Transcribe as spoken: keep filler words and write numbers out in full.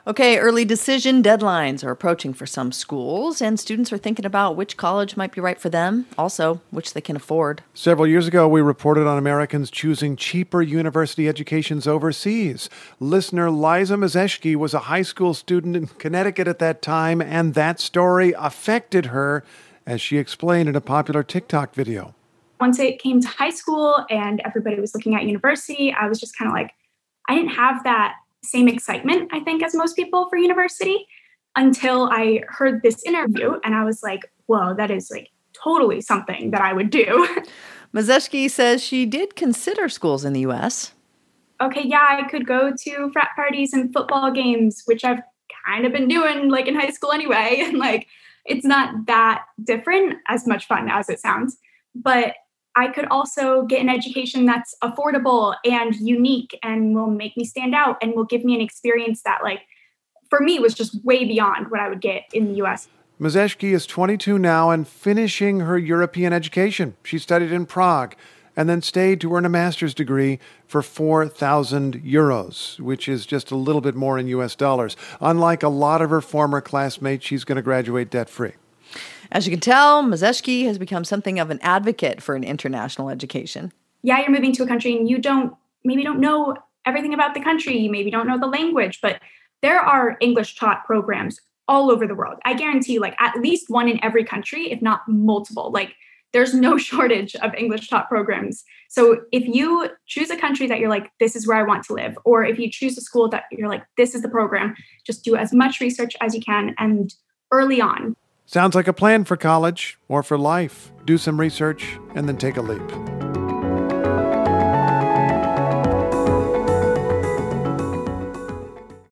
Okay, early decision deadlines are approaching for some schools, and students are thinking about which college might be right for them, also which they can afford. Several years ago, we reported on Americans choosing cheaper university educations overseas. Listener Liza Mazeshki was a high school student in Connecticut at that time, and that story affected her, as she explained in a popular TikTok video. Once it came to high school and everybody was looking at university, I was just kind of like, I didn't have that same excitement, I think, as most people for university until I heard this interview. And I was like, whoa, that is like totally something that I would do. Mazeshki says she did consider schools in the U S. Okay, yeah, I could go to frat parties and football games, which I've kind of been doing like in high school anyway. And like, it's not that different, as much fun as it sounds. But I could also get an education that's affordable and unique and will make me stand out and will give me an experience that, like, for me, was just way beyond what I would get in the U S. Mazeshki is twenty-two now and finishing her European education. She studied in Prague and then stayed to earn a master's degree for four thousand euros, which is just a little bit more in U S dollars. Unlike a lot of her former classmates, she's going to graduate debt-free. As you can tell, Mazeshki has become something of an advocate for an international education. Yeah, you're moving to a country and you don't maybe don't know everything about the country. You maybe don't know the language, but there are English taught programs all over the world. I guarantee you, like, at least one in every country, if not multiple. Like, there's no shortage of English taught programs. So if you choose a country that you're like, this is where I want to live, or if you choose a school that you're like, this is the program, just do as much research as you can and early on. Sounds like a plan for college or for life. Do some research and then take a leap.